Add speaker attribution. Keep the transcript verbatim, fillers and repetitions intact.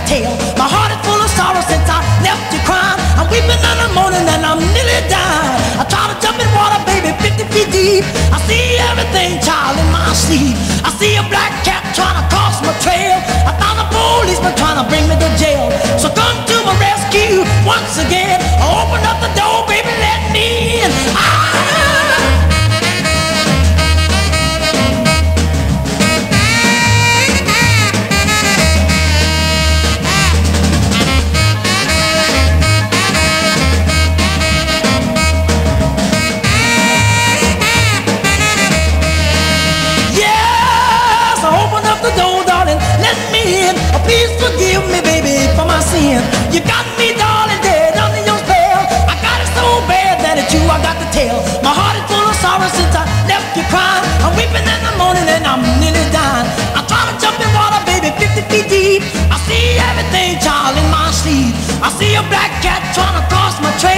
Speaker 1: tail. My heart is full of sorrow since I left you crying. I'm weeping in the morning and I'm nearly dying. I try to jump in water, baby, fifty feet deep. I see everything, child, in my sleep. I see a black cat trying to cross my trail. I found a policeman trying to bring me to jail. So come to my rescue once again. Open up the door, baby, let me in. Ah! Please forgive me, baby, for my sin. You got me, darling, dead under your spell. I got it so bad that it's you I got to tell. My heart is full of sorrow since I left you crying. I'm weeping in the morning and I'm nearly dying. I try to jump in water, baby, fifty feet deep. I see everything, child, in my sleep. I see a black cat trying to cross my trail.